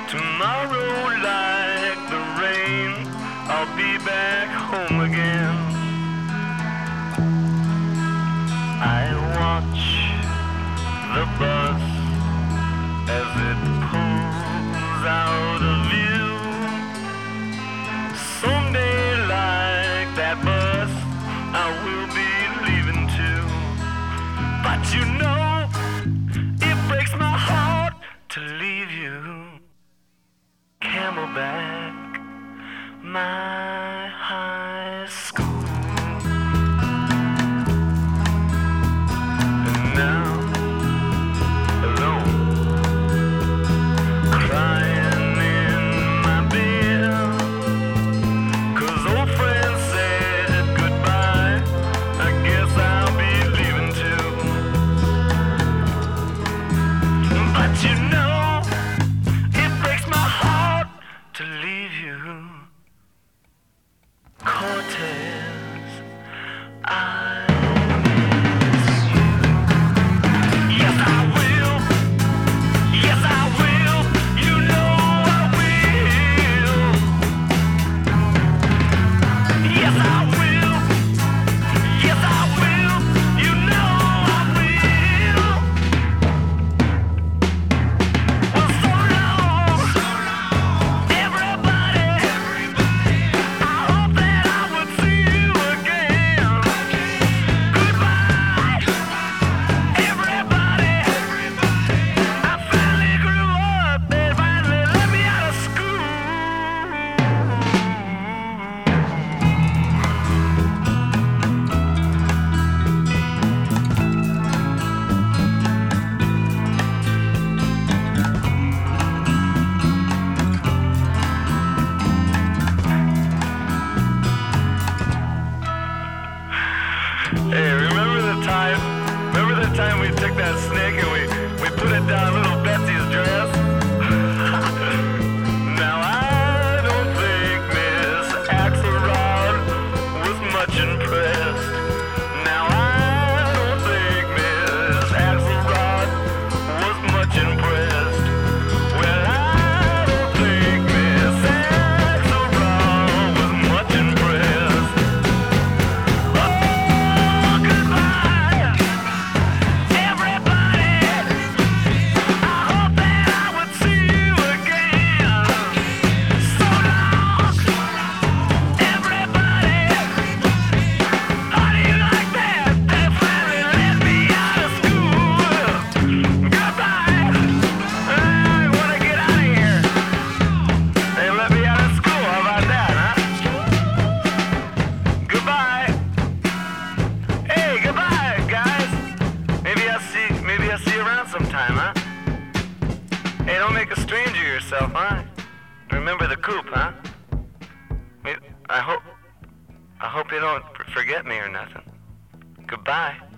Tomorrow, like the rain, I'll be back home again. I watch the bus as it pulls out of view. Someday, like that bus, I will be leaving too. But you know, it breaks my heart to leave you. Camelback, my high school. And now, alone, crying in my bed, 'cause old friends said goodbye. I guess I'll be leaving too. But you know, it breaks my heart to leave you. Cortez, I miss you. Yes, I will. Yes, I will. You know I will. Yes, I will. Yes, I will. You know I will. Well, so long, everybody. I hope that I would see you again. Goodbye, everybody. I finally grew up. They finally let me out of school. Hey, remember the time? Remember the time we took that snake and we put it down little Betsy's dress? Now I don't think Miss Axelrod was much impressed. Now I don't think Miss Axelrod was much impressed. Well, I don't think Miss Axelrod was much impressed. Oh, goodbye, everybody. I hope that I would see you again. So long, everybody. How do you like that? They finally let me out of school. Goodbye. I want to get out of here. They let me out of school. How about that, huh? Goodbye. Hey, goodbye, guys. Maybe I'll see you around sometime, huh? Hey, don't make a stranger of yourself, huh? Remember the coop, huh? I hope you don't forget me or nothing. Goodbye.